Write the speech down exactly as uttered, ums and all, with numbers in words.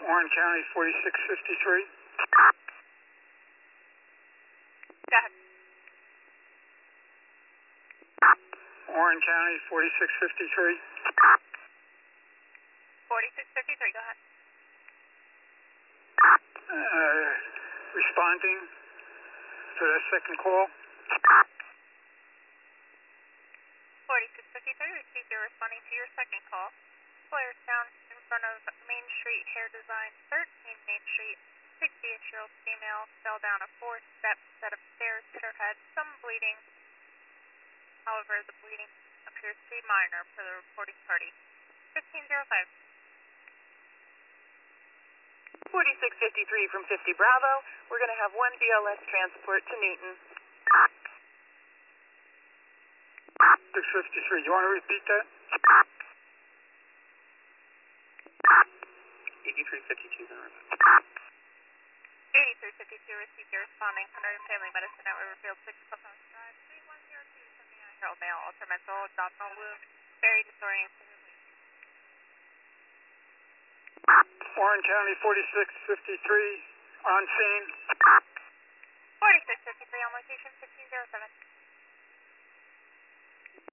Warren County, forty-six fifty-three. Go ahead. Warren County, forty-six fifty-three. forty-six fifty-three, go ahead. Uh, responding to that second call. forty-six fifty-three, received. You're responding to your second call. Flares down in front of Main Street Hair Design, thirteen Main Street. sixty-eight-year-old female fell down a four-step set of stairs, hit her head, some bleeding. However, the bleeding appears to be minor for the reporting party. fifteen oh five. forty-six fifty-three from fifty Bravo. We're going to have one B L S transport to Newton. six fifty-three, you want to repeat that? eighty-three fifty-two, eighty-three fifty-two, received. You're responding. one hundred Family Medicine at Riverfield, six Clubhouse Drive, three one zero two, seventy-nine-year-old male, ultramental, abdominal wound, very disoriented. Warren County, forty-six fifty-three, on scene. forty-six fifty-three on location, fifteen oh seven.